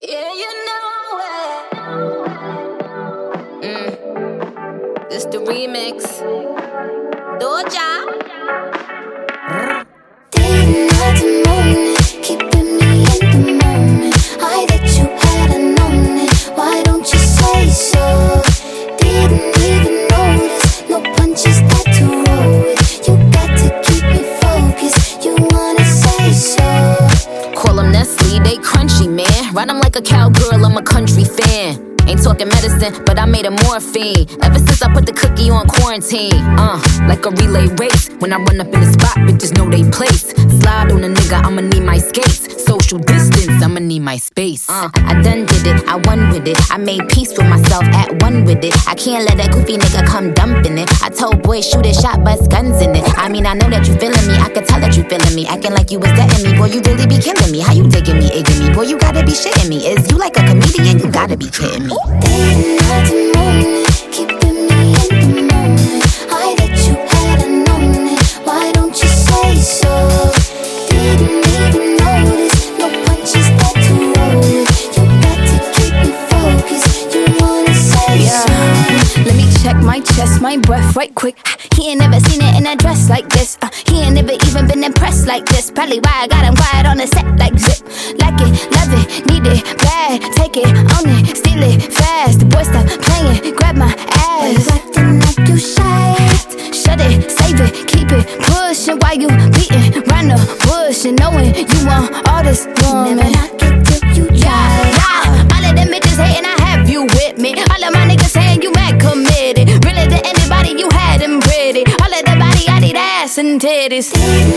Yeah, you know it. This the remix. Doja. Didn't have to moan it, keeping me in the moment. I that you hadn't known it. Why don't you say so? Didn't even notice. No punches that to roll with. You got to keep me focused. You wanna say so? Call them Nestle, they crunchy, man. Ride them like a cowgirl, I'm a country fan. Ain't talking medicine, but I made a morphine. Ever since I put the cookie on quarantine. Like a relay race. When I run up in the spot, bitches know they place. Slide on a nigga, I'ma need my skates. Social distance, I'ma need my space. I done did it, I won with it. I made peace with myself, at one with it. I can't let that goofy nigga come dumping it. I told boys, shoot a shot, bust guns in it. I mean, I know that you feeling me, I can tell that you feeling me. Acting like you was dating me, boy, you really be killing me. How you digging me, egging me? Boy, you gotta be shitting me. Is you like a comedian? You gotta be kidding me. Didn't have to moan it, keeping me in the moment. I that you hadn't known it. Why don't you say so? Didn't even notice. No punches that to roll with. You got to keep me focused. You wanna say so? Let me check my chest, my breath right quick. He ain't never seen it in a dress like this. He ain't never even been impressed like this. Probably why I got him quiet on the set like zip. Like it, love it, need it, bad. Take it, own it, steal it, fast. The boy stop playing, grab my ass. Acting like you shy. Shut it, save it, keep it pushing. While you beating round the bush and knowing you want all this woman. Never knock it till you try. All of them bitches hating, I have you with me. All of my niggas saying you mad committed. Really to anybody, you had them pretty. All of the body, I need ass and titties.